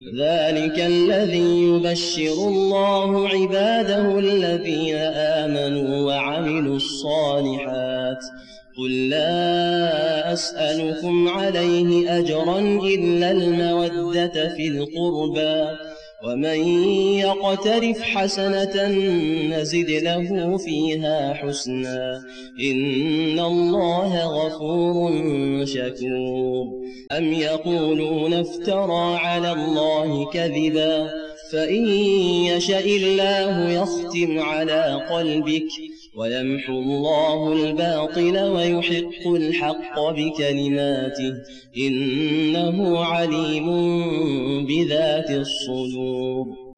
ذلك الذي يبشر الله عباده الذين آمنوا وعملوا الصالحات قل لا أسألكم عليه أجرا إلا المودة في القربى ومن يقترف حسنة نزد له فيها حسنا إن الله غفور شكور أم يقولون افترى على الله كذبا فإن يشأ الله يختم على قلبك ويمحو الله الباطل ويحق الحق بكلماته إنه عليم بذات الصدور.